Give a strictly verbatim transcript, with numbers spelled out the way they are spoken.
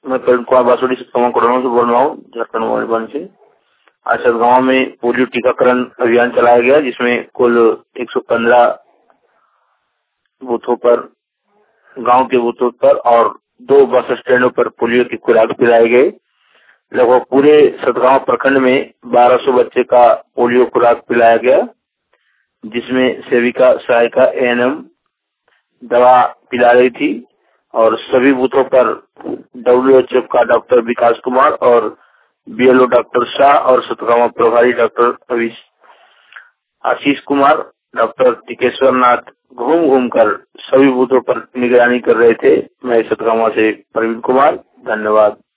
मैं प्रवीण कुमार बासुड़ी सतगांव कोरोना से बोल रहा हूँ, झारखंड मोबाइल से। आज सतगांव में पोलियो टीकाकरण अभियान चलाया गया, जिसमें कुल एक सौ पंद्रह बूथों पर, गांव के बूथों पर और दो बस स्टैंडों पर पोलियो की खुराक पिलाए गए। लगभग पूरे सतगांव प्रखंड में बारह सौ बच्चे का पोलियो खुराक पिलाया गया, जिसमें सेविका, सहायिका, एएनएम दवा पिला रही थी और सभी बूथों पर डब्ल्यूएचओ का डॉक्टर विकास कुमार और बीएलओ डॉक्टर शाह और सतगांव प्रभारी डॉक्टर आशीष कुमार, डॉक्टर टिकेश्वर नाथ घूम घूम कर सभी बूथों पर निगरानी कर रहे थे। मैं सतगांव से प्रवीण कुमार, धन्यवाद।